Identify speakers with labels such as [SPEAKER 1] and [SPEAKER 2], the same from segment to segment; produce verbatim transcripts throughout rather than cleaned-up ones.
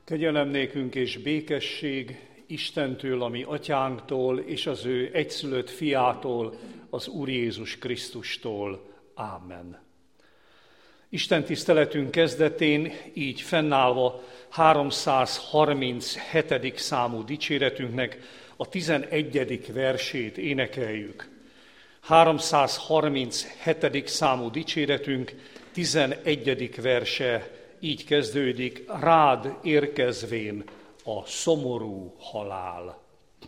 [SPEAKER 1] Kegyelem nékünk és békesség Istentől, a mi atyánktól, és az ő egyszülött fiától, az Úr Jézus Krisztustól. Ámen. Isten tiszteletünk kezdetén így fennállva háromszázharminchetedik számú dicséretünknek a tizenegyedik versét énekeljük. háromszázharminchetedik számú dicséretünk tizenegyedik verse így kezdődik: rád érkezvén a szomorú halál.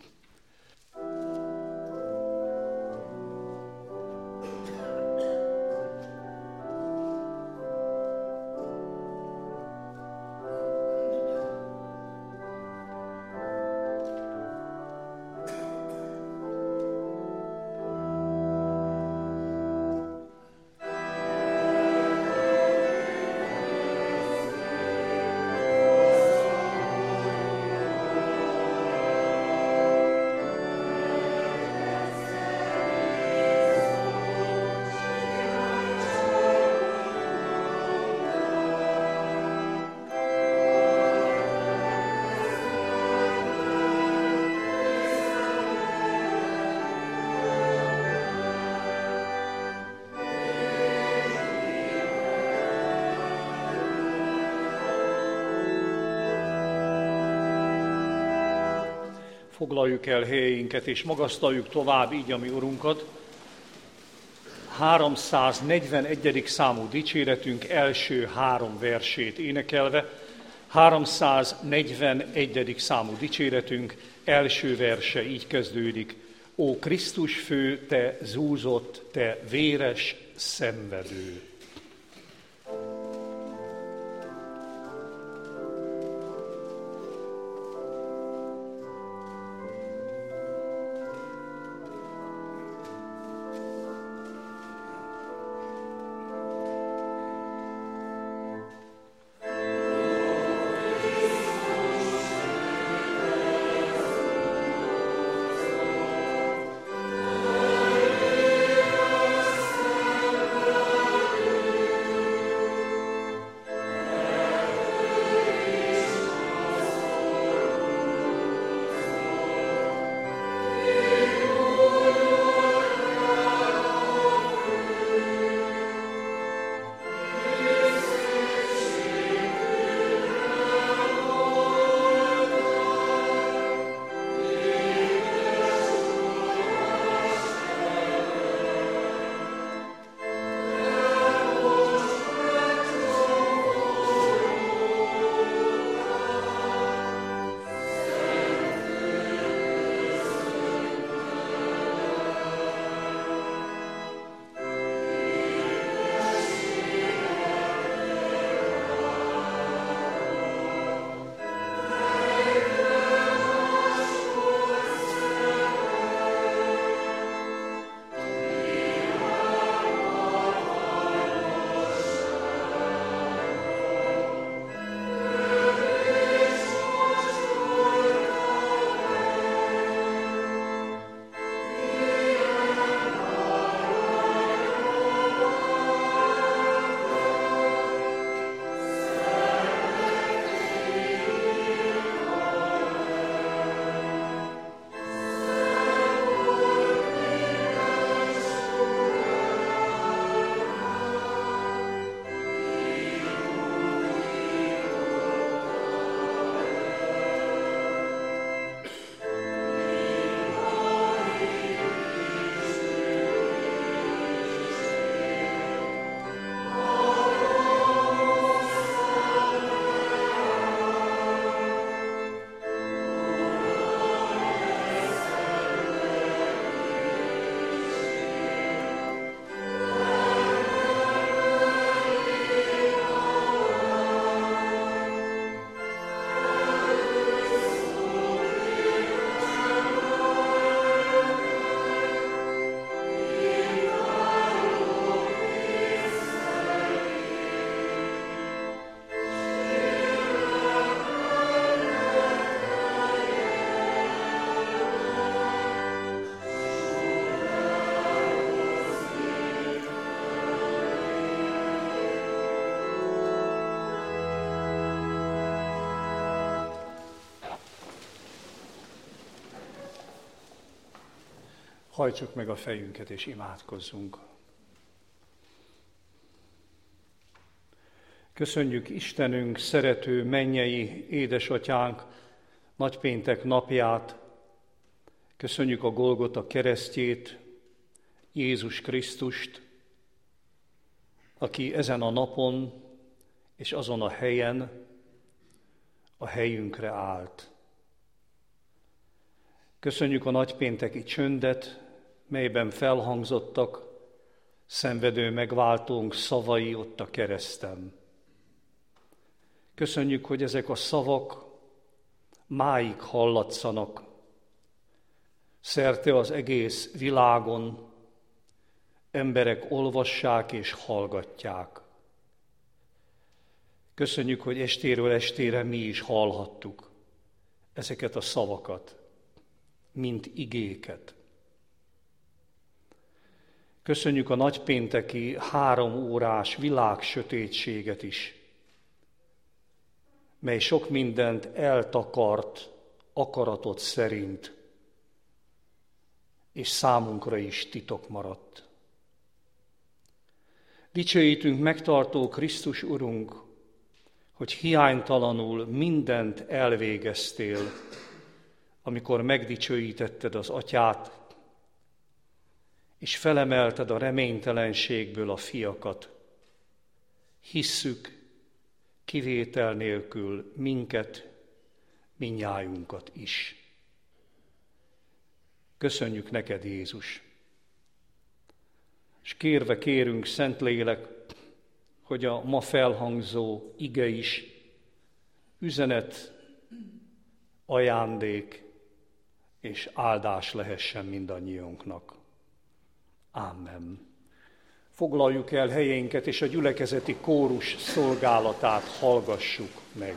[SPEAKER 1] Foglaljuk el helyeinket, és magasztaljuk tovább így a mi Urunkat. háromszáznegyvenegyedik számú dicséretünk első három versét énekelve. háromszáznegyvenegyedik számú dicséretünk első verse így kezdődik: Ó Krisztus fő, te zúzott, te véres szenvedő!
[SPEAKER 2] Amen.
[SPEAKER 1] Hajtsuk meg a fejünket és imádkozzunk. Köszönjük Istenünk, szerető mennyei édesatyánk nagypéntek napját. Köszönjük a Golgota keresztjét, Jézus Krisztust, aki ezen a napon és azon a helyen a helyünkre állt. Köszönjük a nagypénteki csöndet, melyben felhangzottak szenvedő megváltónk szavai ott a kereszten. Köszönjük, hogy ezek a szavak máig hallatszanak, szerte az egész világon emberek olvassák és hallgatják. Köszönjük, hogy estéről estére mi is hallhattuk ezeket a szavakat, mint igéket. Köszönjük a nagypénteki három órás világsötétséget is, mely sok mindent eltakart akaratot szerint, és számunkra is titok maradt. Dicsőítünk megtartó Krisztus Urunk, hogy hiánytalanul mindent elvégeztél, amikor megdicsőítetted az Atyát, és felemelted a reménytelenségből a fiakat. Hisszük, kivétel nélkül minket, mindnyájunkat is. Köszönjük neked, Jézus! És kérve kérünk, Szentlélek, hogy a ma felhangzó ige is üzenet, ajándék és áldás lehessen mindannyiunknak. Amen. Foglaljuk el helyénket, és a gyülekezeti kórus szolgálatát hallgassuk meg.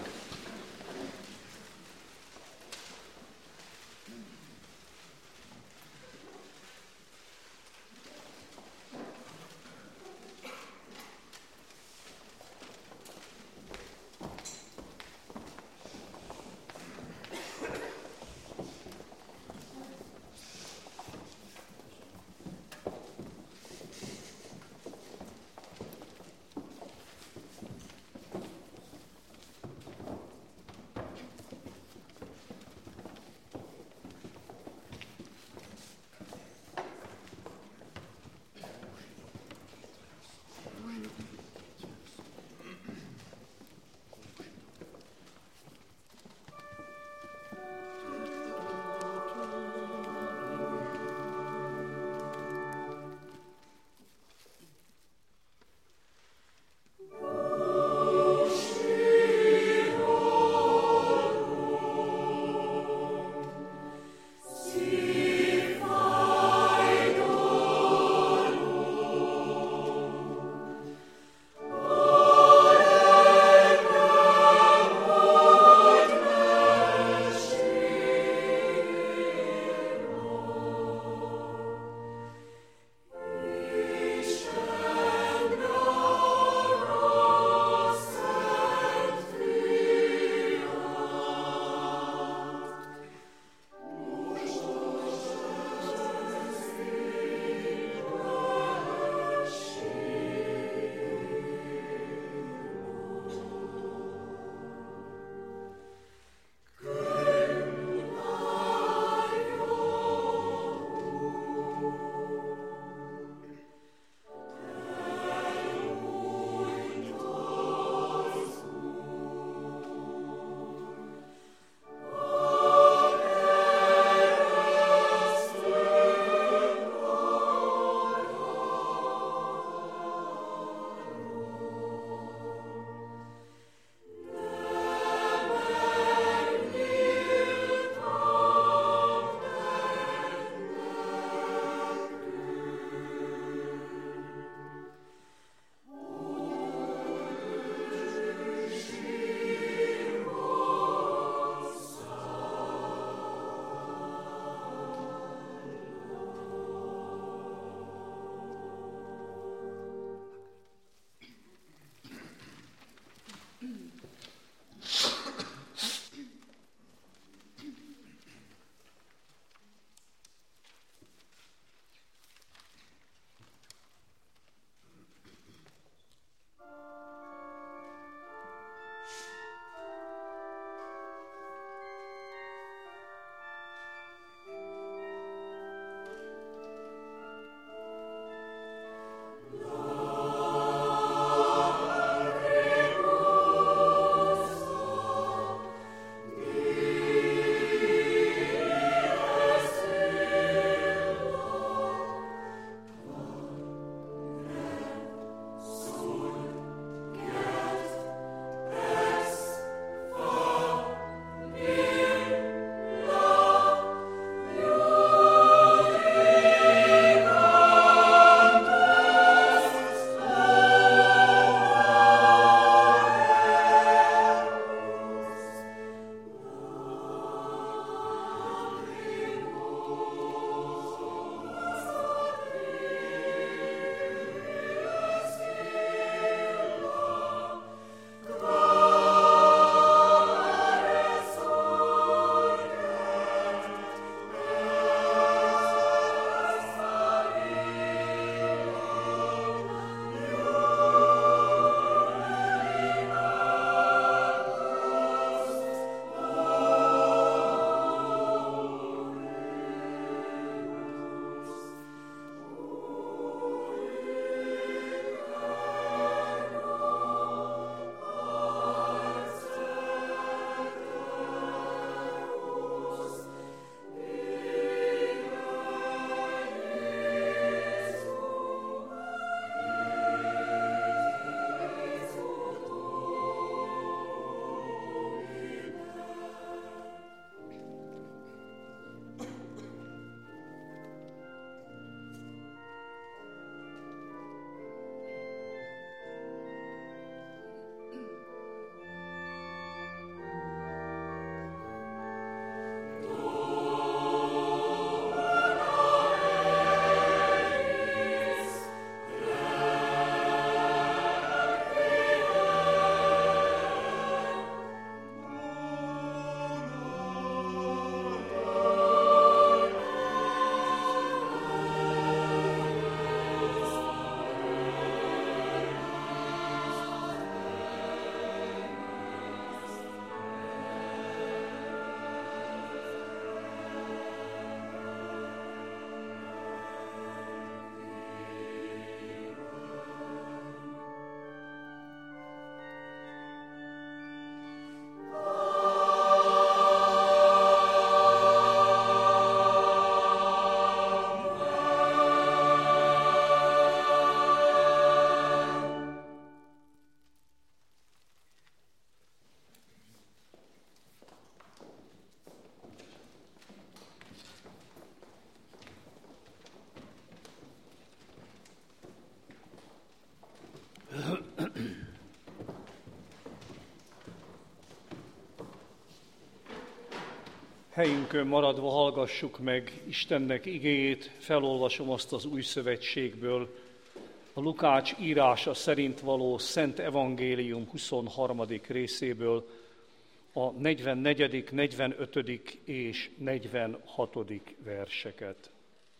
[SPEAKER 1] Helyünkön maradva hallgassuk meg Istennek igéjét, felolvasom azt az Új Szövetségből, a Lukács írása szerint való Szent Evangélium huszonharmadik részéből, a negyvennegyedik, negyvenötödik és negyvenhatodik verseket.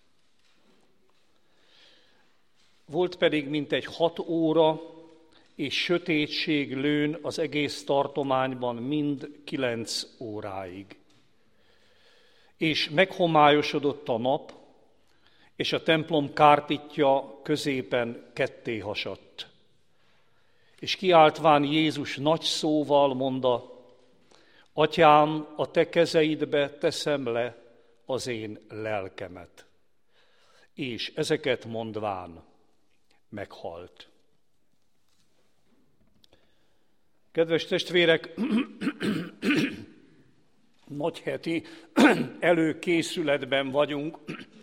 [SPEAKER 1] Volt pedig mintegy hat óra, és sötétség lőn az egész tartományban mind kilenc óráig. És meghomályosodott a nap, és a templom kárpitja középen ketté hasadt. És kiáltván Jézus nagy szóval mondta: Atyám, a te kezeidbe teszem le az én lelkemet. És ezeket mondván meghalt. Kedves testvérek, nagyheti előkészületben vagyunk,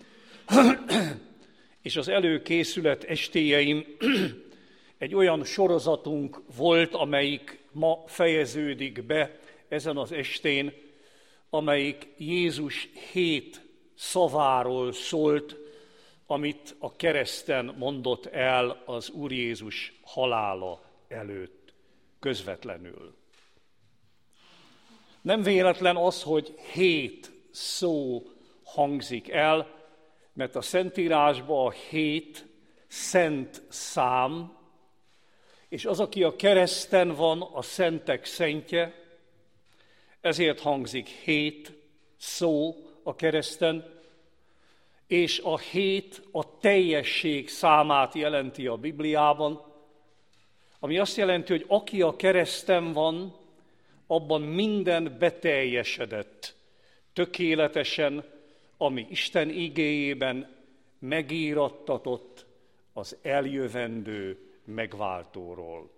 [SPEAKER 1] és az előkészület estéjeim egy olyan sorozatunk volt, amelyik ma fejeződik be ezen az estén, amelyik Jézus hét szaváról szólt, amit a kereszten mondott el az Úr Jézus halála előtt közvetlenül. Nem véletlen az, hogy hét szó hangzik el, mert a Szentírásban a hét szent szám, és az, aki a kereszten van, a szentek szentje, ezért hangzik hét szó a kereszten, és a hét a teljesség számát jelenti a Bibliában, ami azt jelenti, hogy aki a kereszten van, abban minden beteljesedett, tökéletesen, ami Isten igéjében megírattatott az eljövendő megváltóról.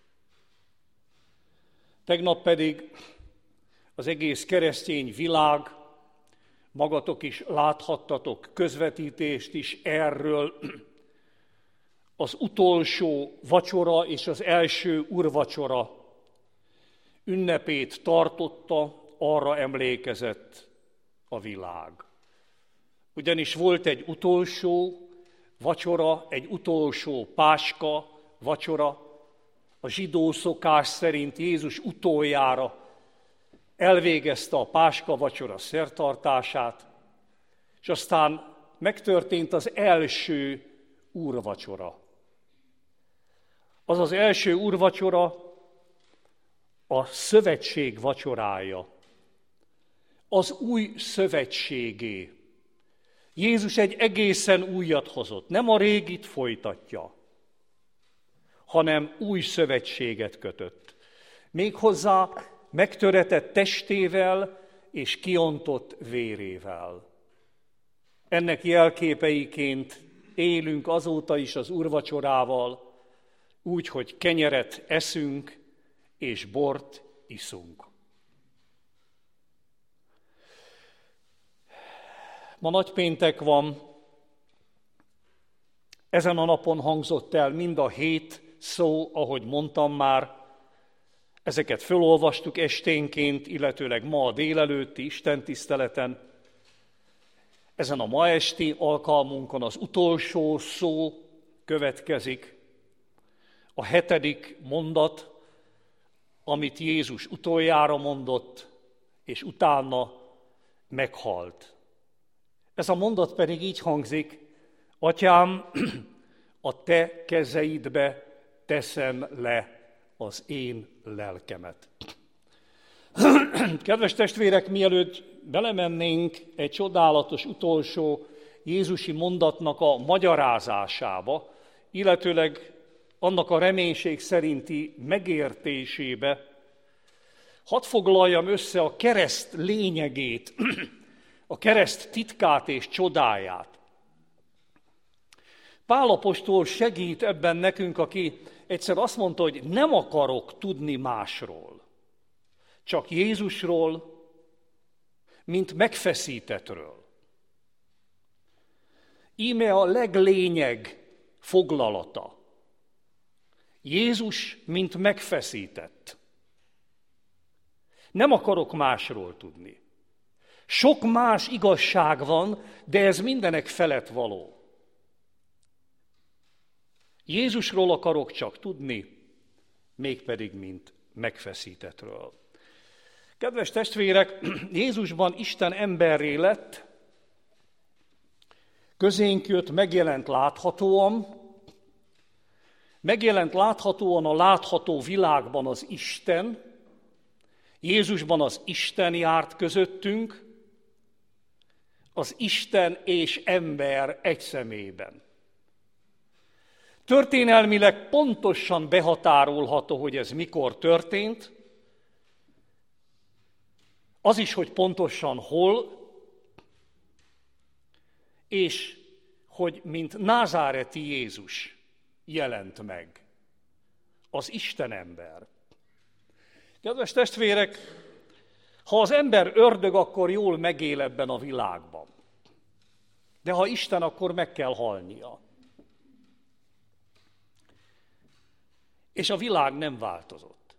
[SPEAKER 1] Tegnap pedig az egész keresztény világ, magatok is láthattatok közvetítést is erről, az utolsó vacsora és az első úrvacsora ünnepét tartotta, arra emlékezett a világ. Ugyanis volt egy utolsó vacsora, egy utolsó páska vacsora, a zsidó szokás szerint Jézus utoljára elvégezte a páska vacsora szertartását, és aztán megtörtént az első úrvacsora. Az az első úrvacsora a szövetség vacsorája, az új szövetségé. Jézus egy egészen újat hozott, nem a régit folytatja, hanem új szövetséget kötött. Méghozzá megtöretett testével és kiontott vérével. Ennek jelképeiként élünk azóta is az úrvacsorával, úgy, hogy kenyeret eszünk és bort iszunk. Ma nagypéntek van, ezen a napon hangzott el mind a hét szó, ahogy mondtam már, ezeket felolvastuk esténként, illetőleg ma a délelőtti istentiszteleten. Ezen a ma esti alkalmunkon az utolsó szó következik, a hetedik mondat, amit Jézus utoljára mondott, és utána meghalt. Ez a mondat pedig így hangzik: Atyám, a te kezeidbe teszem le az én lelkemet. Kedves testvérek, mielőtt belemennénk egy csodálatos utolsó jézusi mondatnak a magyarázásába, illetőleg annak a reménység szerinti megértésébe, hadd foglaljam össze a kereszt lényegét, a kereszt titkát és csodáját. Pál apostol segít ebben nekünk, aki egyszer azt mondta, hogy nem akarok tudni másról, csak Jézusról, mint megfeszítettről. Íme a leglényeg foglalata. Jézus, mint megfeszített. Nem akarok másról tudni. Sok más igazság van, de ez mindenek felett való. Jézusról akarok csak tudni, mégpedig mint megfeszítettről. Kedves testvérek, Jézusban Isten emberré lett, közénk jött, megjelent láthatóan, megjelent láthatóan a látható világban az Isten, Jézusban az Isten járt közöttünk, az Isten és ember egy személyben. Történelmileg pontosan behatárolható, hogy ez mikor történt, az is, hogy pontosan hol, és hogy mint názáreti Jézus jelent meg, az Isten ember. Kedves testvérek, ha az ember ördög, akkor jól megél ebben a világban. De ha Isten, akkor meg kell halnia. És a világ nem változott.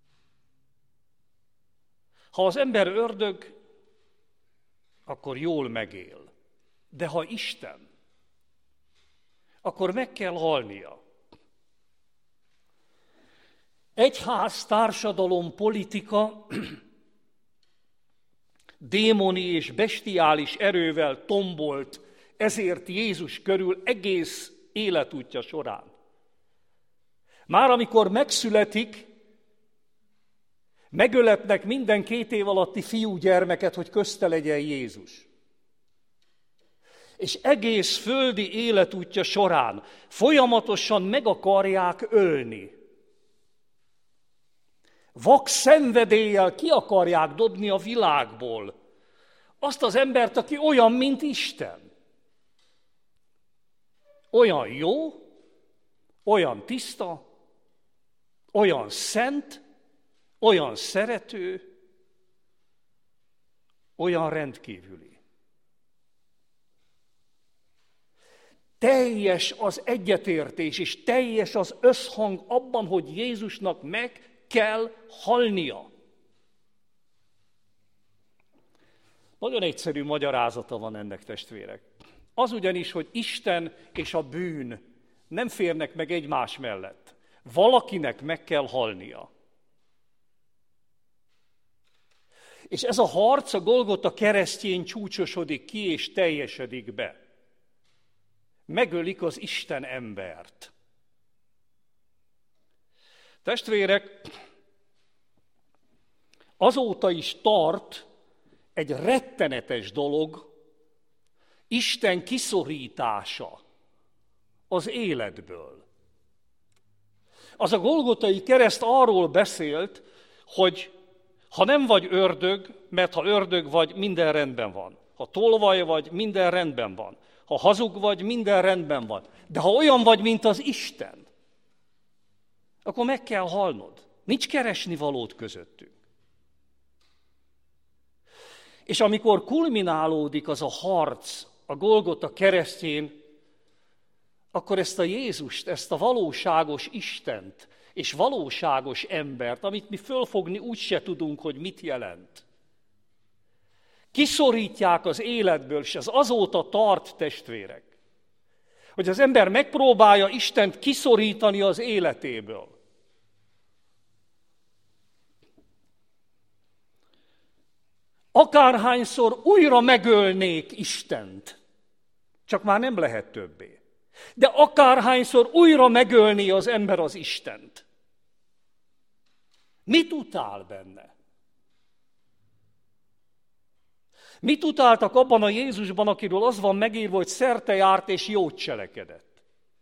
[SPEAKER 1] Ha az ember ördög, akkor jól megél. De ha Isten, akkor meg kell halnia. Egyház, társadalom, politika démoni és bestiális erővel tombolt ezért Jézus körül egész életútja során. Már amikor megszületik, megöletnek minden két év alatti fiúgyermeket, hogy közte legyen Jézus. És egész földi életútja során folyamatosan meg akarják ölni. Vak szenvedéllyel ki akarják dobni a világból azt az embert, aki olyan, mint Isten. Olyan jó, olyan tiszta, olyan szent, olyan szerető, olyan rendkívüli. Teljes az egyetértés, és teljes az összhang abban, hogy Jézusnak meg kell halnia. Nagyon egyszerű magyarázata van ennek, testvérek. Az ugyanis, hogy Isten és a bűn nem férnek meg egymás mellett. Valakinek meg kell halnia. És ez a harc a Golgota keresztjén csúcsosodik ki és teljesedik be. Megölik az Isten embert. Testvérek, azóta is tart egy rettenetes dolog, Isten kiszorítása az életből. Az a golgotai kereszt arról beszélt, hogy ha nem vagy ördög, mert ha ördög vagy, minden rendben van. Ha tolvaj vagy, minden rendben van. Ha hazug vagy, minden rendben van. De ha olyan vagy, mint az Isten, akkor meg kell halnod. Nincs keresni valót közöttünk. És amikor kulminálódik az a harc a Golgota keresztjén, akkor ezt a Jézust, ezt a valóságos Istent és valóságos embert, amit mi fölfogni úgy se tudunk, hogy mit jelent, kiszorítják az életből, és ez azóta tart, testvérek, hogy az ember megpróbálja Istent kiszorítani az életéből. Akárhányszor újra megölnék Istent, csak már nem lehet többé. De akárhányszor újra megölné az ember az Istent, mit utál benne? Mit utáltak abban a Jézusban, akiről az van megírva, hogy szerte járt és jót cselekedett?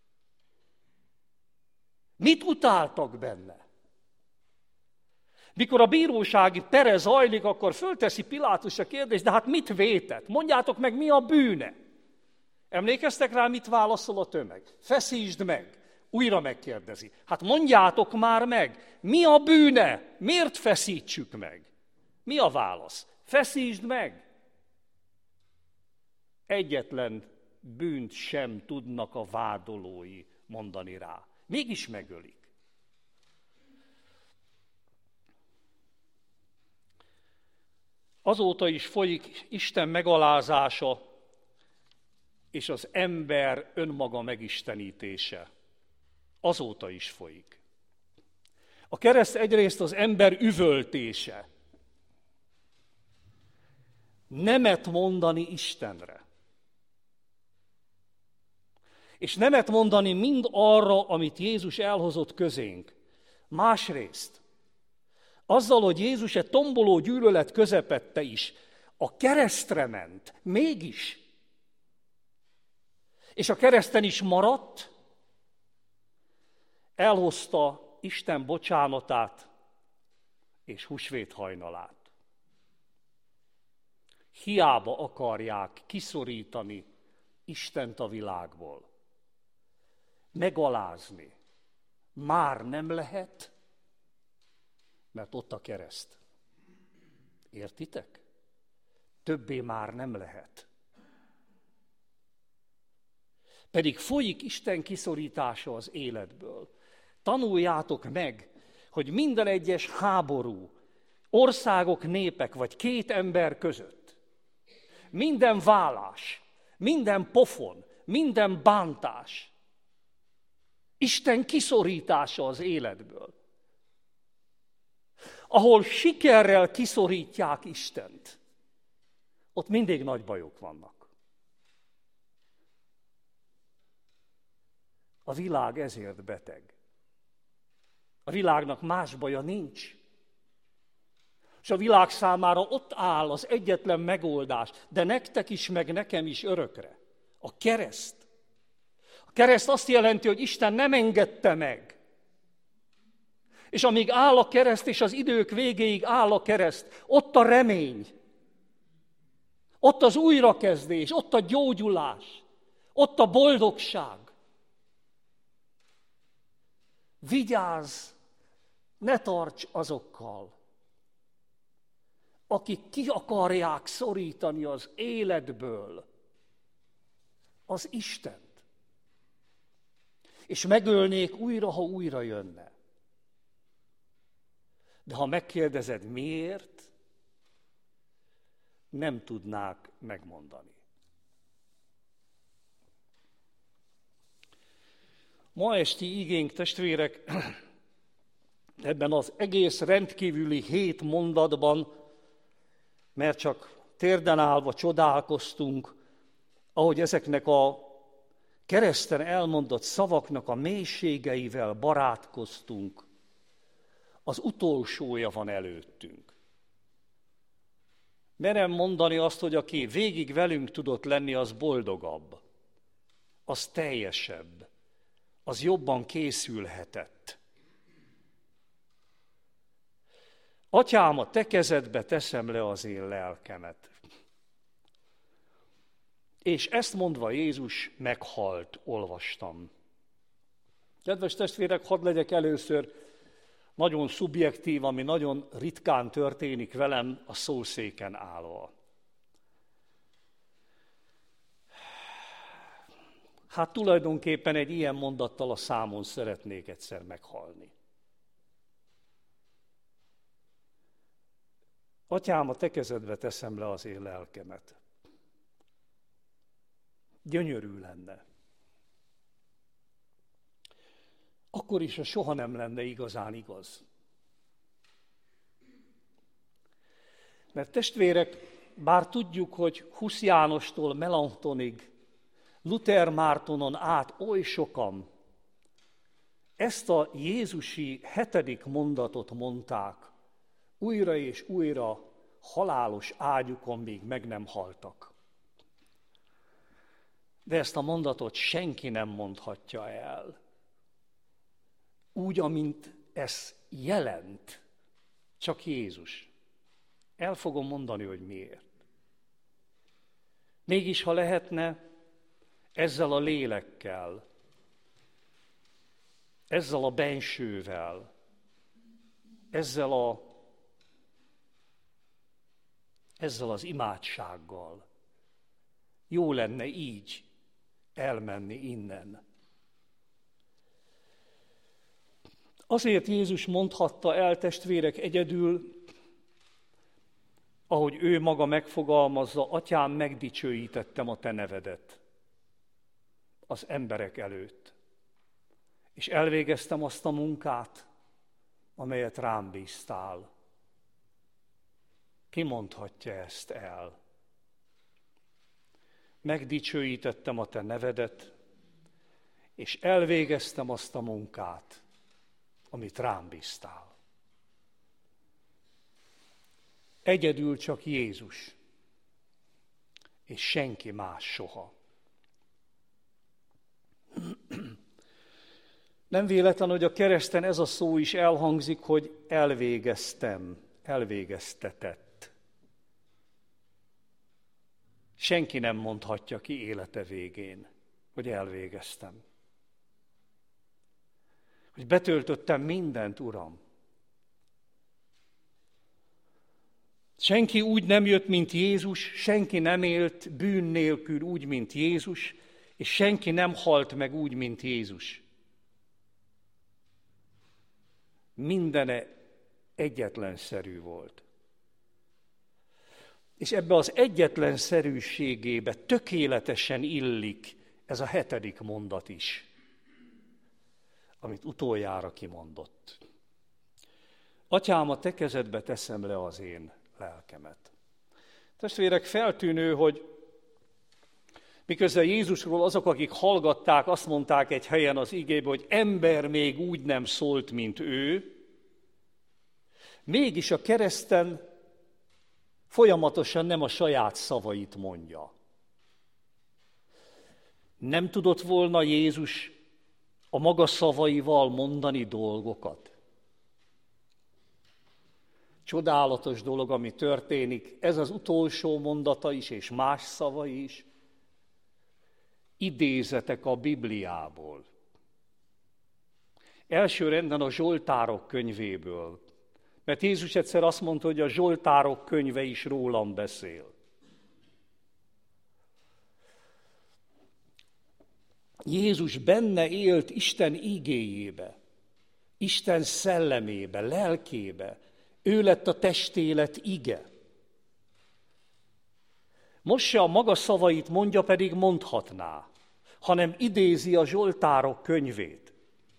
[SPEAKER 1] Mit utáltak benne? Mikor a bírósági pere zajlik, akkor fölteszi Pilátus a kérdést, de hát mit vétett? Mondjátok meg, mi a bűne? Emlékeztek rá, mit válaszol a tömeg? Feszítsd meg. Újra megkérdezi. Hát mondjátok már meg, mi a bűne? Miért feszítsük meg? Mi a válasz? Feszítsd meg. Egyetlen bűnt sem tudnak a vádolói mondani rá. Mégis megölik. Azóta is folyik Isten megalázása és az ember önmaga megistenítése. Azóta is folyik. A kereszt egyrészt az ember üvöltése. Nemet mondani Istenre. És nemet mondani mind arra, amit Jézus elhozott közénk. Másrészt, azzal, hogy Jézus egy tomboló gyűlölet közepette is, a keresztre ment, mégis. És a kereszten is maradt, elhozta Isten bocsánatát és húsvét hajnalát. Hiába akarják kiszorítani Istent a világból, megalázni. Már nem lehet, mert ott a kereszt. Értitek? Többé már nem lehet. Pedig folyik Isten kiszorítása az életből. Tanuljátok meg, hogy minden egyes háború, országok, népek vagy két ember között, minden vállás, minden pofon, minden bántás, Isten kiszorítása az életből. Ahol sikerrel kiszorítják Istent, ott mindig nagy bajok vannak. A világ ezért beteg. A világnak más baja nincs. És a világ számára ott áll az egyetlen megoldás, de nektek is, meg nekem is örökre. A kereszt. A kereszt azt jelenti, hogy Isten nem engedte meg. És amíg áll a kereszt, és az idők végéig áll a kereszt, ott a remény, ott az újrakezdés, ott a gyógyulás, ott a boldogság. Vigyázz, ne tarts azokkal, akik ki akarják szorítani az életből az Istent, és megölnék újra, ha újra jönne. De ha megkérdezed, miért, nem tudnák megmondani. Ma esti igénk, testvérek, ebben az egész rendkívüli hét mondatban, mert csak térden állva csodálkoztunk, ahogy ezeknek a kereszten elmondott szavaknak a mélységeivel barátkoztunk, az utolsója van előttünk. Merem mondani azt, hogy aki végig velünk tudott lenni, az boldogabb, az teljesebb, az jobban készülhetett. Atyám, a te kezedbe teszem le az én lelkemet. És ezt mondva Jézus meghalt, olvastam. Kedves testvérek, hadd legyek először nagyon szubjektív, ami nagyon ritkán történik velem, a szószéken állva. Hát tulajdonképpen egy ilyen mondattal a számon szeretnék egyszer meghalni. Atyám, a te kezedbe teszem le az én lelkemet. Gyönyörű lenne. Akkor is, ha soha nem lenne igazán igaz. Mert testvérek, bár tudjuk, hogy Husz Jánostól Melanchtonig, Luther Mártonon át oly sokan ezt a jézusi hetedik mondatot mondták, újra és újra halálos ágyukon még meg nem haltak. De ezt a mondatot senki nem mondhatja el. Úgy, amint ez jelent, csak Jézus. El fogom mondani, hogy miért. Mégis, ha lehetne, ezzel a lélekkel, ezzel a bensővel, ezzel, a, ezzel az imádsággal jó lenne így elmenni innen. Azért Jézus mondhatta el, testvérek, egyedül, ahogy ő maga megfogalmazza, Atyám, megdicsőítettem a te nevedet az emberek előtt, és elvégeztem azt a munkát, amelyet rám bíztál. Ki mondhatja ezt el? Megdicsőítettem a te nevedet, és elvégeztem azt a munkát, amit rám bíztál. Egyedül csak Jézus, és senki más soha. Nem véletlen, hogy a kereszten ez a szó is elhangzik, hogy elvégeztem, elvégeztetett. Senki nem mondhatja ki élete végén, hogy elvégeztem. Hogy betöltöttem mindent, Uram. Senki úgy nem jött, mint Jézus, senki nem élt bűn nélkül úgy, mint Jézus, és senki nem halt meg úgy, mint Jézus. Mindene egyetlenszerű volt. És ebbe az egyetlenszerűségébe tökéletesen illik ez a hetedik mondat is, amit utoljára kimondott. Atyám, a te kezedbe teszem le az én lelkemet. Testvérek, feltűnő, hogy miközben Jézusról azok, akik hallgatták, azt mondták egy helyen az igébe, hogy ember még úgy nem szólt, mint ő, mégis a kereszten folyamatosan nem a saját szavait mondja. Nem tudott volna Jézus a maga szavaival mondani dolgokat? Csodálatos dolog, ami történik, ez az utolsó mondata is, és más szavai is, idézetek a Bibliából. Elsőrendben a Zsoltárok könyvéből, mert Jézus egyszer azt mondta, hogy a Zsoltárok könyve is rólam beszél. Jézus benne élt Isten igéjébe, Isten szellemébe, lelkébe. Ő lett a testélet ige. Most se a maga szavait mondja, pedig mondhatná, hanem idézi a Zsoltárok könyvét.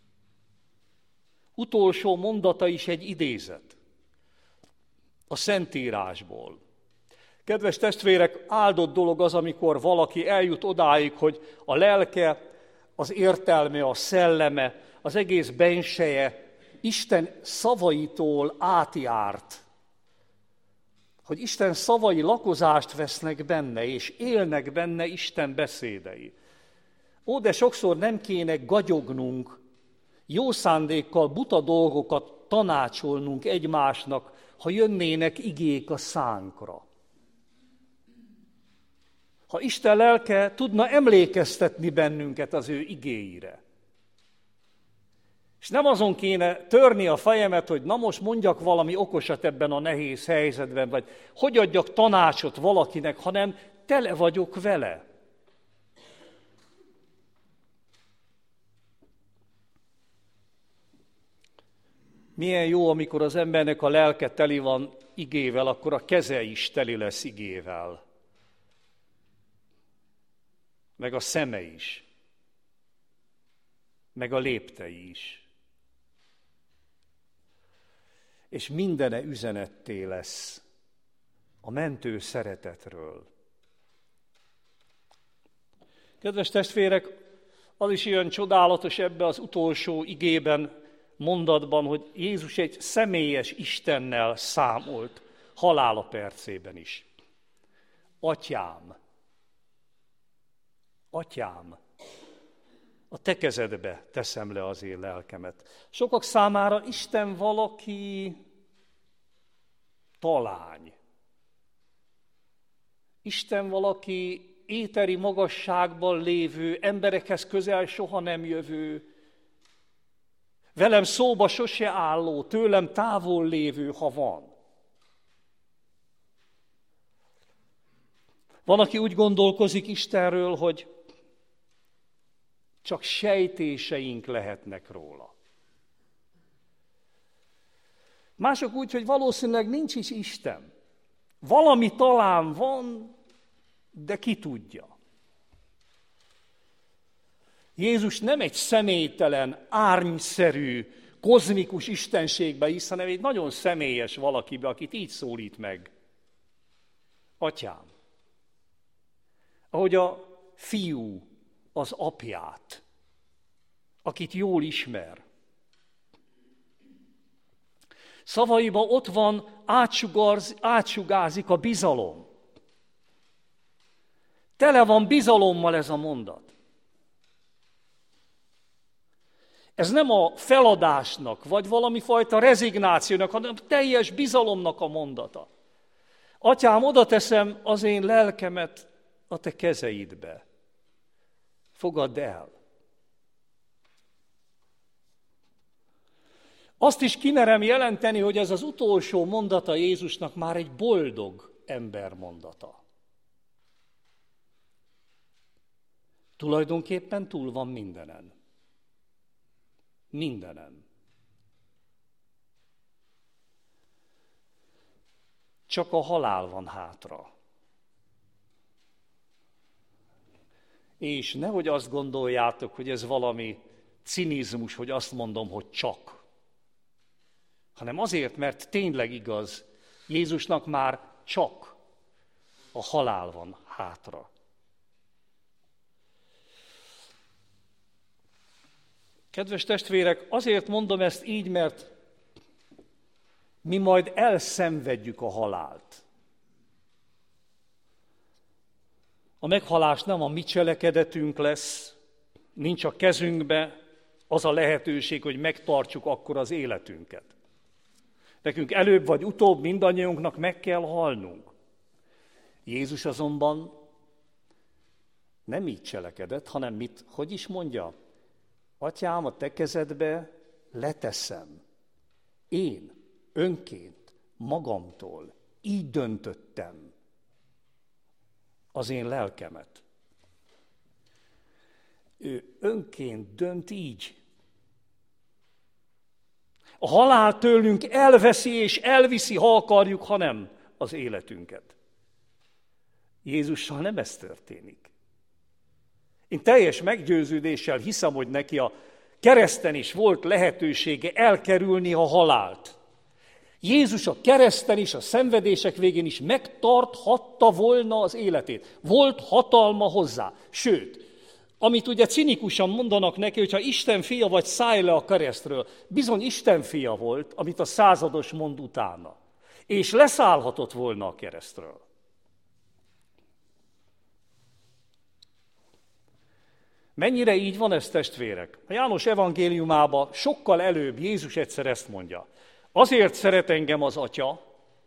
[SPEAKER 1] Utolsó mondata is egy idézet a Szentírásból. Kedves testvérek, áldott dolog az, amikor valaki eljut odáig, hogy a lelke, az értelme, a szelleme, az egész benseje Isten szavaitól átjárt. Hogy Isten szavai lakozást vesznek benne, és élnek benne Isten beszédei. Ó, de sokszor nem kéne gagyognunk, jó szándékkal buta dolgokat tanácsolnunk egymásnak, ha jönnének igék a szánkra. Ha Isten lelke tudna emlékeztetni bennünket az ő igéire. És nem azon kéne törni a fejemet, hogy na most mondjak valami okosat ebben a nehéz helyzetben, vagy hogy adjak tanácsot valakinek, hanem tele vagyok vele. Milyen jó, amikor az embernek a lelke teli van igével, akkor a keze is teli lesz igével. Meg a szeme is. Meg a léptei is. És mindene üzenetté lesz a mentő szeretetről. Kedves testvérek, az is ilyen csodálatos ebbe az utolsó igében, mondatban, hogy Jézus egy személyes Istennel számolt halála percében is. Atyám, Atyám, a te kezedbe teszem le az én lelkemet. Sokak számára Isten valaki talány. Isten valaki éteri magasságban lévő, emberekhez közel soha nem jövő, velem szóba sose álló, tőlem távol lévő, ha van. Van, aki úgy gondolkozik Istenről, hogy csak sejtéseink lehetnek róla. Mások úgy, hogy valószínűleg nincs is Isten. Valami talán van, de ki tudja. Jézus nem egy személytelen, árnyszerű, kozmikus istenségbe hisz, hanem egy nagyon személyes valakibe, akit így szólít meg. Atyám. Ahogy a fiú az apját, akit jól ismer. Szavaiban ott van, átsugárz, átsugázik a bizalom. Tele van bizalommal ez a mondat. Ez nem a feladásnak, vagy valami fajta rezignációnak, hanem teljes bizalomnak a mondata. Atyám, oda teszem az én lelkemet a te kezeidbe. Fogadd el. Azt is kimerem jelenteni, hogy ez az utolsó mondata Jézusnak már egy boldog ember mondata. Tulajdonképpen túl van mindenen. Mindenen. Csak a halál van hátra. És nehogy azt gondoljátok, hogy ez valami cinizmus, hogy azt mondom, hogy csak. Hanem azért, mert tényleg igaz, Jézusnak már csak a halál van hátra. Kedves testvérek, azért mondom ezt így, mert mi majd elszenvedjük a halált. A meghalás nem a mi cselekedetünk lesz, nincs a kezünkbe az a lehetőség, hogy megtartsuk akkor az életünket. Nekünk előbb vagy utóbb mindannyiunknak meg kell halnunk. Jézus azonban nem így cselekedett, hanem mit, hogy is mondja? Atyám, a te kezedbe leteszem. Én önként, magamtól így döntöttem az én lelkemet. Ő önként dönt így. A halál tőlünk elveszi és elviszi, ha akarjuk, ha nem, az életünket. Jézussal nem ez történik. Én teljes meggyőződéssel hiszem, hogy neki a kereszten is volt lehetősége elkerülni a halált. Jézus a kereszten is, a szenvedések végén is megtarthatta volna az életét. Volt hatalma hozzá. Sőt, amit ugye cinikusan mondanak neki, hogyha Isten fia vagy, szállj le a keresztről. Bizony Isten fia volt, amit a százados mond utána. És leszállhatott volna a keresztről. Mennyire így van ez, testvérek? A János evangéliumában sokkal előbb Jézus egyszer ezt mondja. Azért szeret engem az Atya,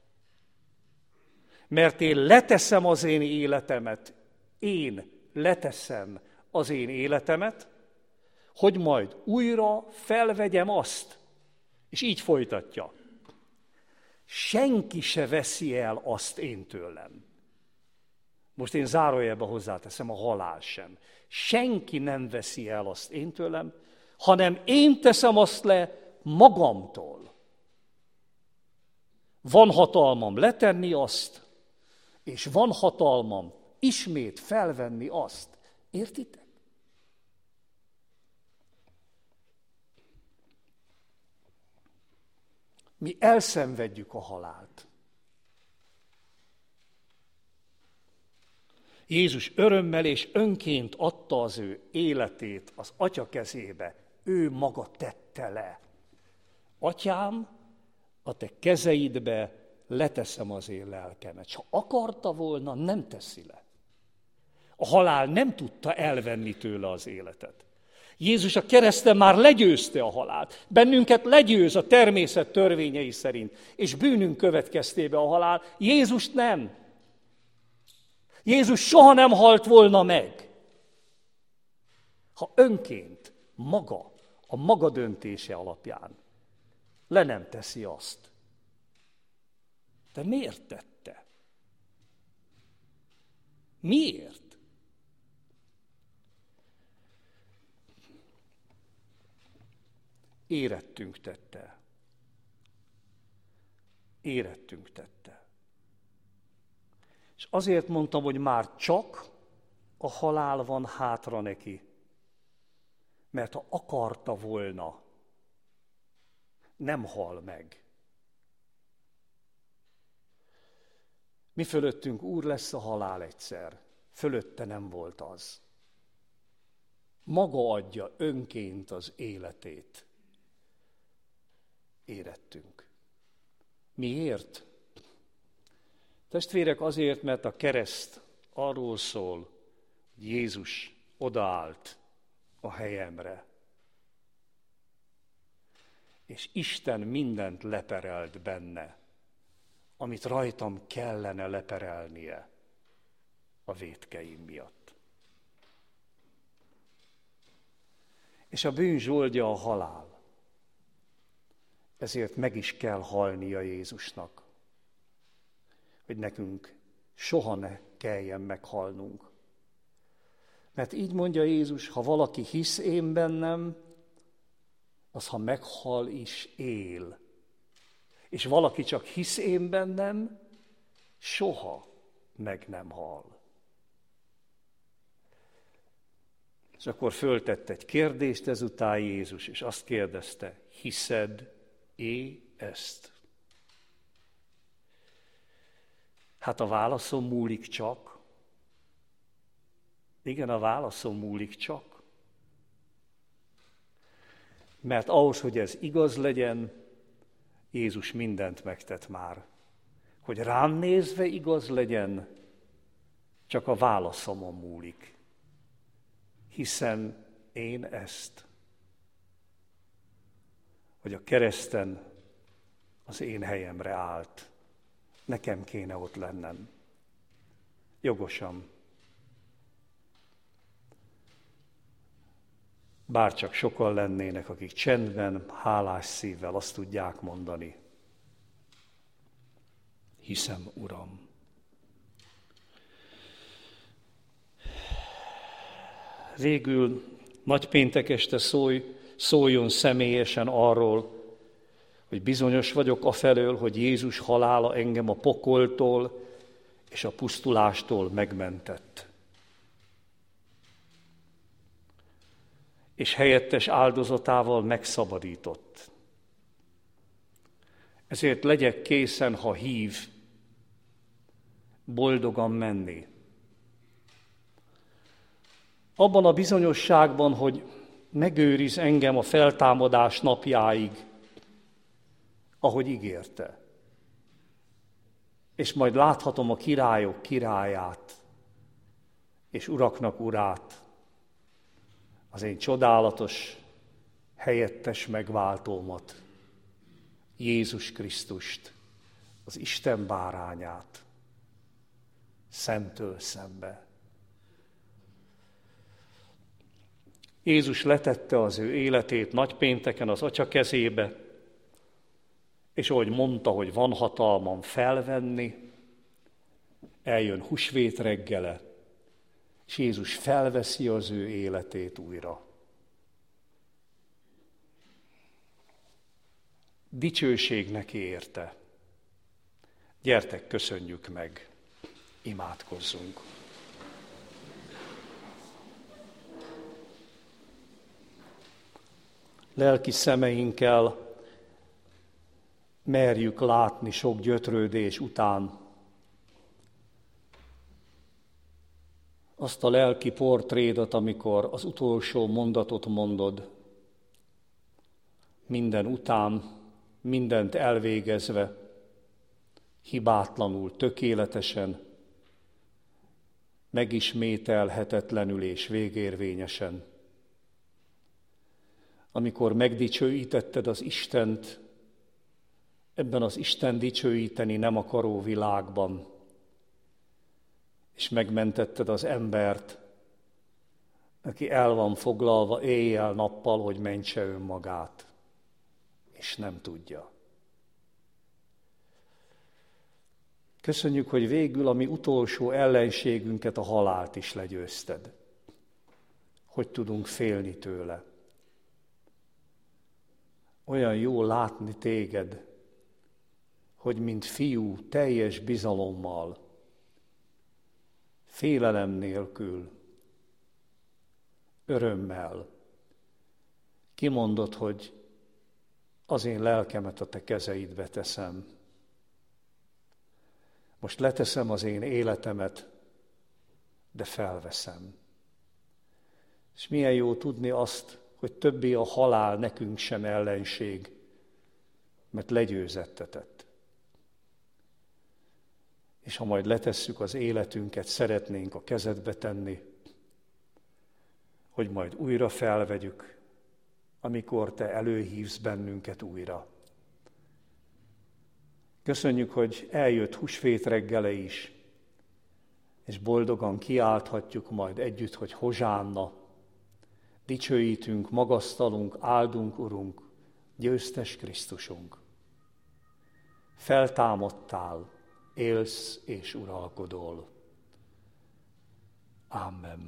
[SPEAKER 1] mert én leteszem az én életemet, én leteszem az én életemet, hogy majd újra felvegyem azt. És így folytatja. Senki se veszi el azt én tőlem. Most én zárójelbe hozzáteszem, a halál sem. Senki nem veszi el azt én tőlem, hanem én teszem azt le magamtól. Van hatalmam letenni azt, és van hatalmam ismét felvenni azt. Értitek? Mi elszenvedjük a halált. Jézus örömmel és önként adta az ő életét az Atya kezébe. Ő maga tette le. Atyám, a te kezeidbe leteszem az én lelkemet. S ha akarta volna, nem teszi le. A halál nem tudta elvenni tőle az életet. Jézus a kereszten már legyőzte a halált. Bennünket legyőz a természet törvényei szerint, és bűnünk következtébe a halál. Jézus nem. Jézus soha nem halt volna meg, ha önként, maga, a maga döntése alapján le nem teszi azt. De miért tette? Miért? Érettünk tette. Érettünk tette. És azért mondtam, hogy már csak a halál van hátra neki, mert ha akarta volna, nem hal meg. Mi fölöttünk úr lesz a halál egyszer, fölötte nem volt az. Maga adja önként az életét. Érettünk. Miért? Testvérek, azért, mert a kereszt arról szól, hogy Jézus odaállt a helyemre. És Isten mindent leperelt benne, amit rajtam kellene leperelnie a vétkeim miatt. És a bűn zsoldja a halál. Ezért meg is kell halnia Jézusnak, hogy nekünk soha ne kelljen meghalnunk. Mert így mondja Jézus, ha valaki hisz én bennem, az ha meghal is él. És valaki csak hisz én bennem, soha meg nem hal. És akkor föltett egy kérdést ezután Jézus, és azt kérdezte, hiszed-é ezt? Hát a válaszom múlik csak. Igen, a válaszom múlik csak. Mert ahhoz, hogy ez igaz legyen, Jézus mindent megtett már. Hogy rám nézve igaz legyen, csak a válaszomon múlik. Hiszen én ezt, hogy a kereszten az én helyemre állt. Nekem kéne ott lennem. Jogosan. Bárcsak sokan lennének, akik csendben, hálás szívvel azt tudják mondani. Hiszem, Uram. Végül nagypéntek este szólj, szóljon személyesen arról, hogy bizonyos vagyok afelől, hogy Jézus halála engem a pokoltól és a pusztulástól megmentett. És helyettes áldozatával megszabadított. Ezért legyek készen, ha hív, boldogan menni. Abban a bizonyosságban, hogy megőriz engem a feltámadás napjáig, ahogy ígérte. És majd láthatom a királyok királyát, és uraknak urát, az én csodálatos, helyettes megváltómat, Jézus Krisztust, az Isten bárányát, szemtől szembe. Jézus letette az ő életét nagypénteken az Atya kezébe, és ahogy mondta, hogy van hatalmam felvenni, eljön húsvét reggele, és Jézus felveszi az ő életét újra. Dicsőség neki érte. Gyertek, köszönjük meg, imádkozzunk. Lelki szemeinkkel merjük látni sok gyötrődés után azt a lelki portrédat, amikor az utolsó mondatot mondod, minden után, mindent elvégezve, hibátlanul, tökéletesen, megismételhetetlenül és végérvényesen. Amikor megdicsőítetted az Istent, ebben az Isten dicsőíteni nem akaró világban, és megmentetted az embert, aki el van foglalva éjjel-nappal, hogy mentse önmagát, és nem tudja. Köszönjük, hogy végül a mi utolsó ellenségünket, a halált is legyőzted. Hogy tudunk félni tőle. Olyan jó látni téged, hogy mint fiú teljes bizalommal félelem nélkül, örömmel kimondod, hogy az én lelkemet a te kezeidbe teszem. Most leteszem az én életemet, de felveszem. És milyen jó tudni azt, hogy többé a halál nekünk sem ellenség, mert legyőzettetett. És ha majd letesszük az életünket, szeretnénk a kezedbe tenni, hogy majd újra felvegyük, amikor te előhívsz bennünket újra. Köszönjük, hogy eljött húsvét reggele is, és boldogan kiálthatjuk majd együtt, hogy hozsánna, dicsőítünk, magasztalunk, áldunk, Urunk, győztes Krisztusunk. Feltámadtál, élsz és uralkodol. Amen.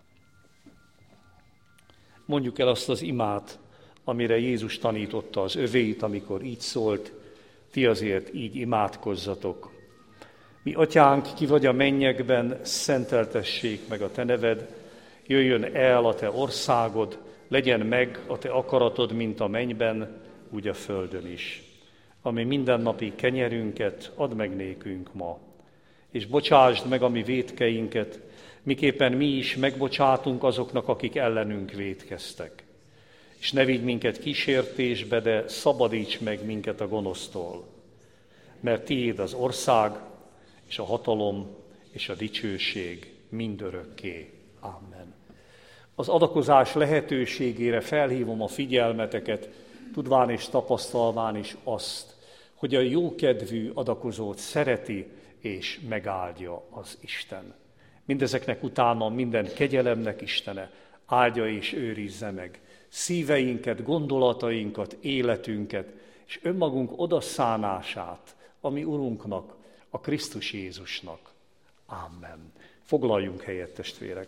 [SPEAKER 1] Mondjuk el azt az imát, amire Jézus tanította az övéit, amikor így szólt, ti azért így imádkozzatok. Mi atyánk, ki vagy a mennyekben, szenteltessék meg a te neved, jöjjön el a te országod, legyen meg a te akaratod, mint a mennyben, úgy a földön is. Ami mindennapi kenyerünket add meg nékünk ma, és bocsásd meg a mi vétkeinket, miképpen mi is megbocsátunk azoknak, akik ellenünk vétkeztek. És ne vigy minket kísértésbe, de szabadíts meg minket a gonosztól. Mert tiéd az ország, és a hatalom, és a dicsőség mindörökké. Amen. Az adakozás lehetőségére felhívom a figyelmeteket, tudván és tapasztalván is azt, hogy a jókedvű adakozót szereti és megáldja az Isten. Mindezeknek utána minden kegyelemnek Istene áldja és őrizze meg szíveinket, gondolatainkat, életünket, és önmagunk odaszánását a mi Urunknak, a Krisztus Jézusnak. Amen. Foglaljunk helyet, testvérek!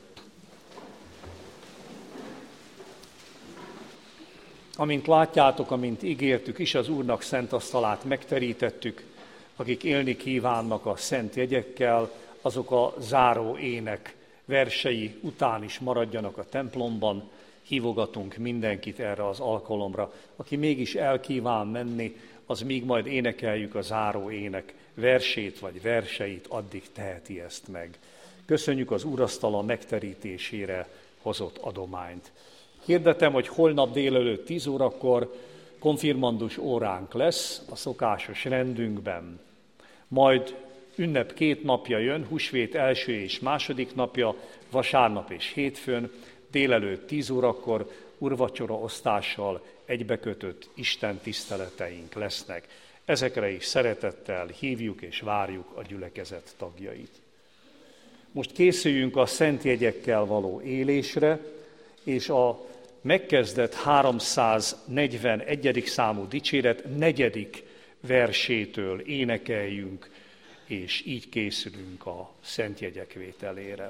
[SPEAKER 1] Amint látjátok, amint ígértük is, az Úrnak szent asztalát megterítettük, akik élni kívánnak a szent jegyekkel, azok a záró ének versei után is maradjanak a templomban. Hívogatunk mindenkit erre az alkalomra. Aki mégis elkíván menni, az míg majd énekeljük a záró ének versét vagy verseit, addig teheti ezt meg. Köszönjük az úrasztala megterítésére hozott adományt. Hirdetem, hogy holnap délelőtt tíz órakor konfirmandus óránk lesz a szokásos rendünkben. Majd ünnep két napja jön, húsvét első és második napja, vasárnap és hétfőn, délelőtt tíz órakor úrvacsora osztással egybekötött Isten tiszteleteink lesznek. Ezekre is szeretettel hívjuk és várjuk a gyülekezet tagjait. Most készüljünk a szent jegyekkel való élésre, és a megkezdett háromszáznegyvenegyedik számú dicséret negyedik versétől énekeljünk, és így készülünk a szent jegyek vételére.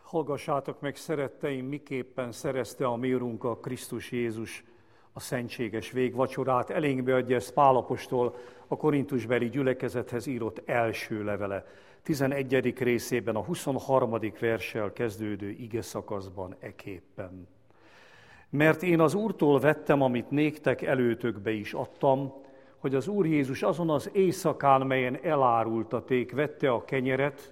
[SPEAKER 1] Hallgassátok meg, szeretteim, miképpen szerezte a mi Urunk a Krisztus Jézus a szentséges végvacsorát. Elénkbe adja ezt Pál apostol a korintusbeli gyülekezethez írott első levele, tizenegyedik részében, a huszonharmadik verssel kezdődő ige szakaszban eképpen. Mert én az Úrtól vettem, amit néktek előtökbe is adtam, hogy az Úr Jézus azon az éjszakán, melyen elárultaték, vette a kenyeret,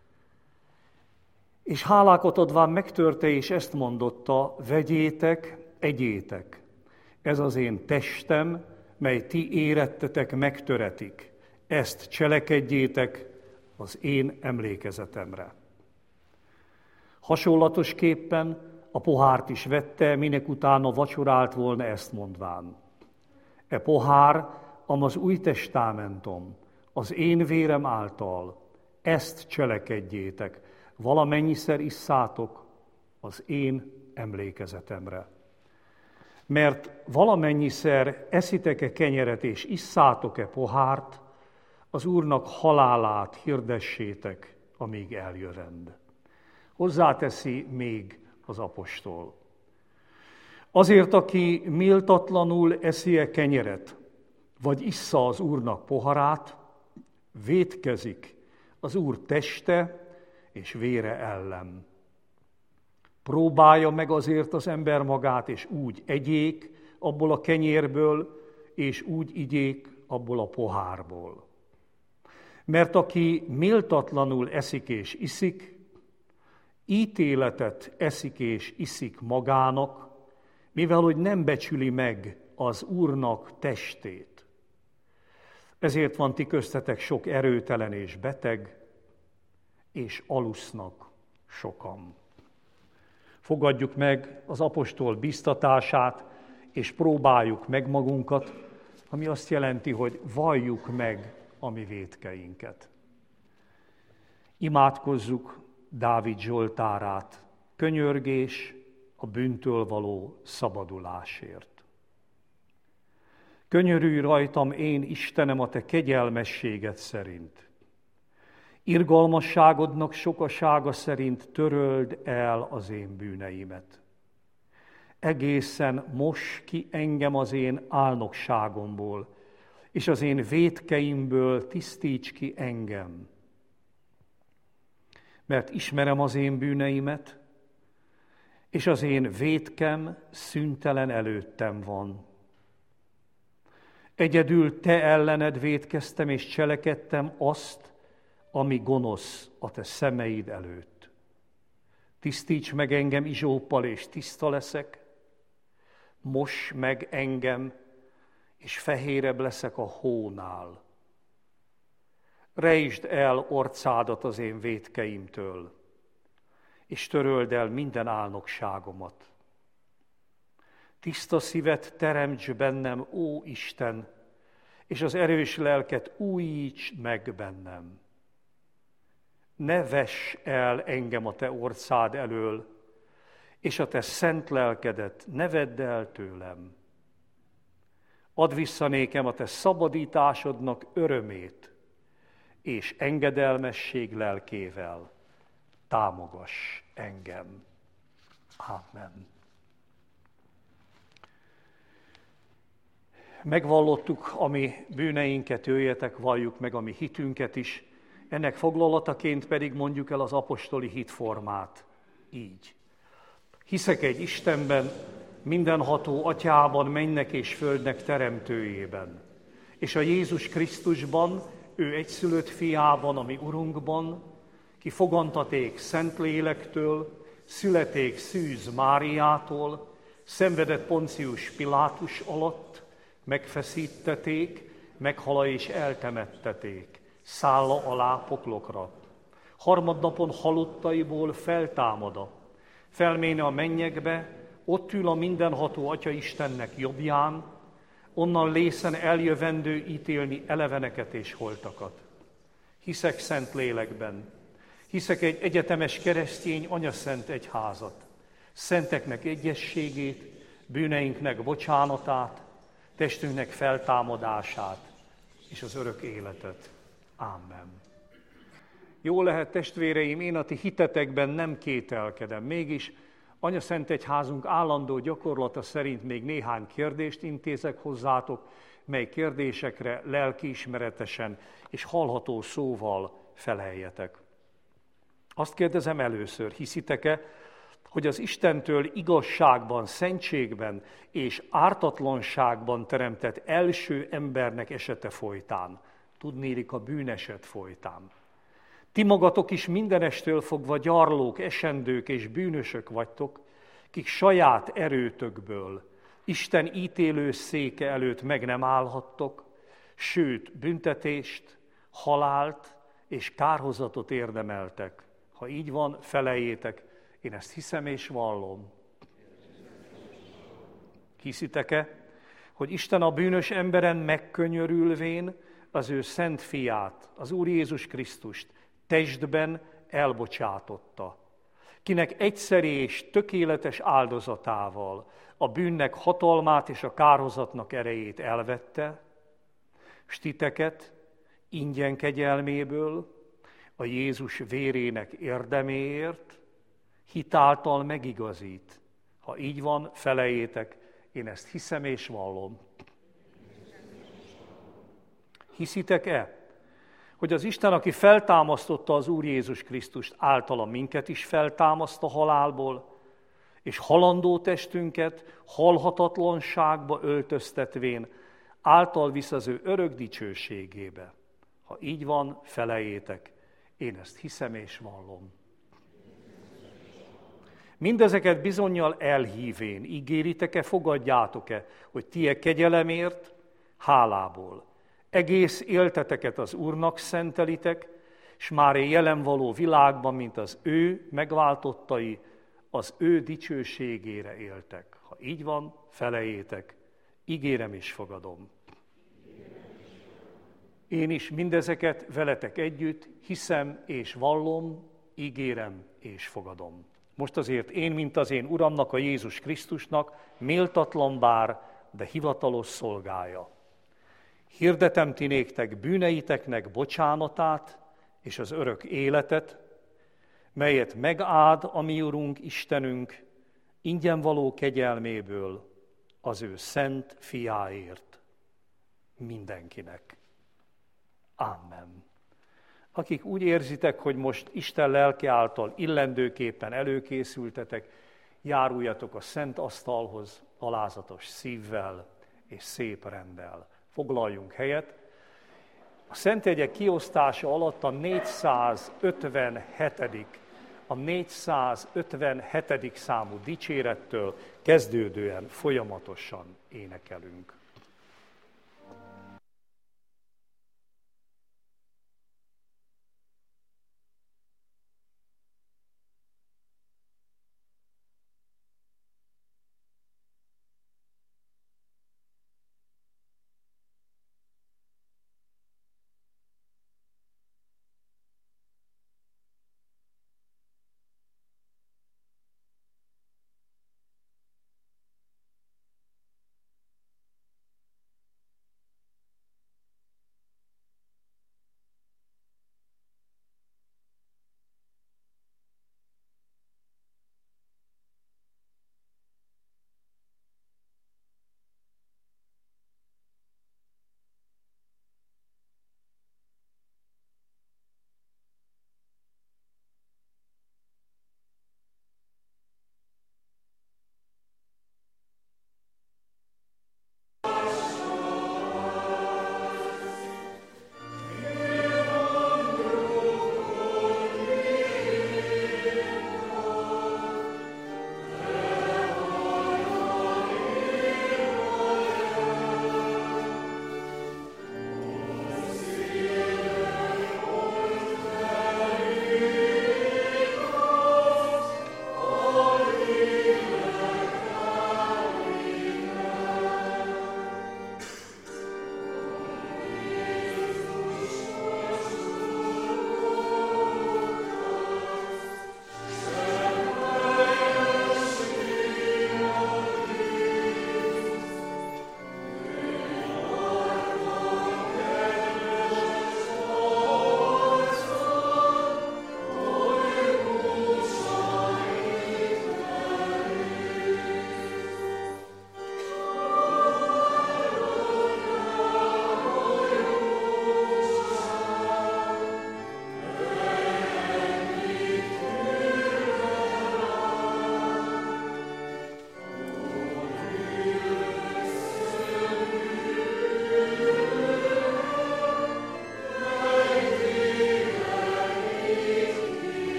[SPEAKER 1] és hálákat adván megtörte, és ezt mondotta: vegyétek, egyétek, ez az én testem, mely ti érettetek, megtöretik. Ezt cselekedjétek az én emlékezetemre. Hasonlatosképpen a pohárt is vette, minek utána vacsorált volna, ezt mondván: e pohár, am az új testamentum, az én vérem által, ezt cselekedjétek, valamennyiszer isszátok az én emlékezetemre. Mert valamennyiszer eszitek-e kenyeret és isszátok-e pohárt, az Úrnak halálát hirdessétek, amíg eljövend. Hozzáteszi még az apostol: azért, aki méltatlanul eszi-e kenyeret, vagy issza az Úrnak poharát, vétkezik az Úr teste és vére ellen. Próbálja meg azért az ember magát, és úgy egyék abból a kenyérből, és úgy igyék abból a pohárból. Mert aki méltatlanul eszik és iszik, ítéletet eszik és iszik magának, mivel hogy nem becsüli meg az Úrnak testét. Ezért van ti köztetek sok erőtelen és beteg, és alusznak sokan. Fogadjuk meg az apostol biztatását, és próbáljuk meg magunkat, ami azt jelenti, hogy valljuk meg a mi vétkeinket. Imádkozzuk Dávid zsoltárát, könyörgés a bűntől való szabadulásért. Könyörülj rajtam, én Istenem, a te kegyelmességed szerint. Irgalmasságodnak sokasága szerint töröld el az én bűneimet. Egészen mos ki engem az én álnokságomból, és az én vétkeimből tisztíts ki engem. Mert ismerem az én bűneimet, és az én vétkem szüntelen előttem van. Egyedül te ellened vétkeztem, és cselekedtem azt, ami gonosz a te szemeid előtt. Tisztíts meg engem izsóppal, és tiszta leszek, moss meg engem, és fehérebb leszek a hónál. Rejtsd el orcádat az én vétkeimtől, és töröld el minden álnokságomat. Tiszta szívet teremts bennem, ó Isten, és az erős lelket újíts meg bennem. Ne vess el engem a te orcád elől, és a te szent lelkedet ne vedd el tőlem. Add vissza nékem a te szabadításodnak örömét, és engedelmesség lelkével támogass engem. Amen. Megvallottuk a mi bűneinket, jöjjetek, valljuk meg a mi hitünket is. Ennek foglalataként pedig mondjuk el az apostoli hitformát így. Hiszek egy Istenben, mindenható Atyában, mennek és földnek teremtőjében, és a Jézus Krisztusban, ő egyszülött fiában, a mi Urunkban, ki fogantaték Szentlélektől, születék Szűz Máriától, szenvedett Poncius Pilátus alatt, megfeszítették, meghala és eltemetteték, szálla alá poklokra. Harmadnapon halottaiból feltámada, felméne a mennyekbe, ott ül a mindenható Atya Istennek jobbján, onnan lészen eljövendő ítélni eleveneket és holtakat. Hiszek szent lélekben, hiszek egy egyetemes keresztény anyaszent egyházat, szenteknek egyességét, bűneinknek bocsánatát, testünknek feltámadását és az örök életet. Amen. Jó lehet, testvéreim, én a ti hitetekben nem kételkedem. Mégis Anyaszentegyházunk állandó gyakorlata szerint még néhány kérdést intézek hozzátok, mely kérdésekre lelkiismeretesen és hallható szóval feleljetek. Azt kérdezem először, hiszitek-e, hogy az Istentől igazságban, szentségben és ártatlanságban teremtett első embernek esete folytán, tudnélik a bűneset folytán. Ti magatok is mindenestől fogva gyarlók, esendők és bűnösök vagytok, kik saját erőtökből Isten ítélő széke előtt meg nem állhattok, sőt, büntetést, halált és kárhozatot érdemeltek. Ha így van, felejétek, én ezt hiszem és vallom. Hiszitek-e, hogy Isten a bűnös emberen megkönyörülvén az ő szent fiát, az Úr Jézus Krisztust testben elbocsátotta, kinek egyszeri és tökéletes áldozatával a bűnnek hatalmát és a kárhozatnak erejét elvette, s titeket ingyen kegyelméből, a Jézus vérének érdeméért hitáltal megigazít. Ha így van, felejétek, én ezt hiszem és vallom. Hiszitek-e, hogy az Isten, aki feltámasztotta az Úr Jézus Krisztust, általa minket is feltámaszt a halálból, és halandó testünket halhatatlanságba öltöztetvén által visz az ő örök dicsőségébe. Ha így van, felejétek, én ezt hiszem és vallom. Mindezeket bizonnyal elhívén, ígéritek-e, fogadjátok-e, hogy ti e kegyelemért, hálából egész élteteket az Úrnak szentelitek, s már a jelen való világban, mint az ő megváltottai, az ő dicsőségére éltek. Ha így van, felejétek, ígérem és fogadom. Én is mindezeket veletek együtt hiszem és vallom, ígérem és fogadom. Most azért én, mint az én Uramnak, a Jézus Krisztusnak, méltatlan bár, de hivatalos szolgája. Hirdetem ti néktek bűneiteknek bocsánatát és az örök életet, melyet megáld a mi Urunk Istenünk ingyen való kegyelméből az ő szent fiáért mindenkinek. Amen. Akik úgy érzitek, hogy most Isten lelke által illendőképpen előkészültetek, járuljatok a szent asztalhoz alázatos szívvel és szép renddel. Foglaljunk helyet. A szentjegyek kiosztása alatt a négyszázötvenhetedik a négyszázötvenhetedik számú dicsérettől kezdődően folyamatosan énekelünk.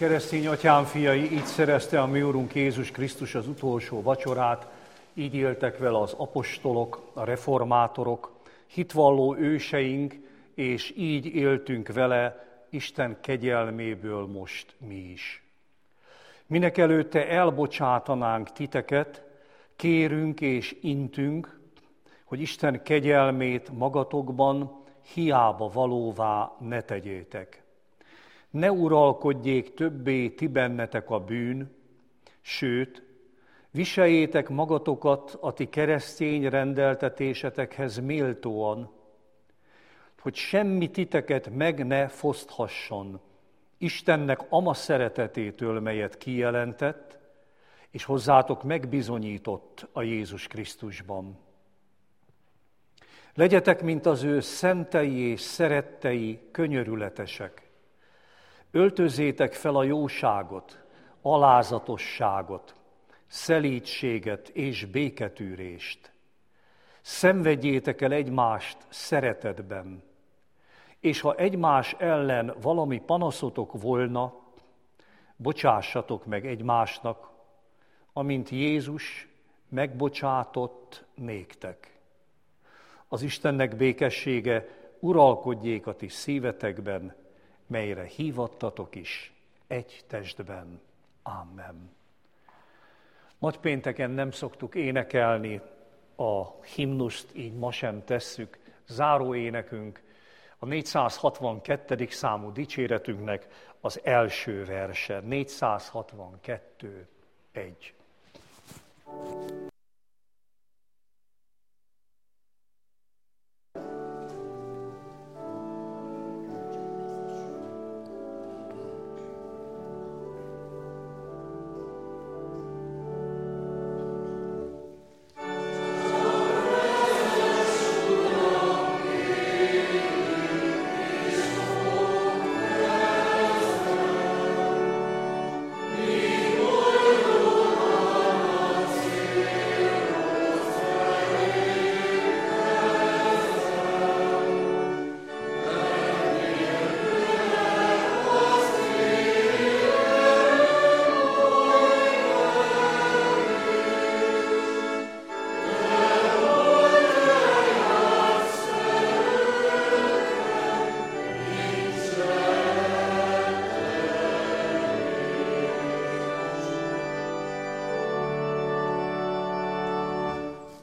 [SPEAKER 1] Keresztény atyám fiai, így szerezte a mi Urunk Jézus Krisztus az utolsó vacsorát, így éltek vele az apostolok, a reformátorok, hitvalló őseink, és így éltünk vele Isten kegyelméből most mi is. Mindenekelőtte elbocsátanánk titeket, kérünk és intünk, hogy Isten kegyelmét magatokban hiába valóvá ne tegyétek. Ne uralkodjék többé ti bennetek a bűn, sőt, viseljétek magatokat a ti keresztény rendeltetésetekhez méltóan, hogy semmi titeket meg ne foszthasson Istennek ama szeretetétől, melyet kijelentett, és hozzátok megbizonyított a Jézus Krisztusban. Legyetek, mint az ő szentei és szerettei, könyörületesek. Öltözzétek fel a jóságot, alázatosságot, szelídséget és béketűrést. Szenvedjétek el egymást szeretetben, és ha egymás ellen valami panaszotok volna, bocsássatok meg egymásnak, amint Jézus megbocsátott néktek. Az Istennek békessége uralkodjék a ti szívetekben, melyre hívattatok is egy testben. Amen. Nagypénteken nem szoktuk énekelni a himnuszt, így ma sem tesszük. Záró énekünk a négyszázhatvankettedik számú dicséretünknek az első verse. négyszázhatvankettő egy.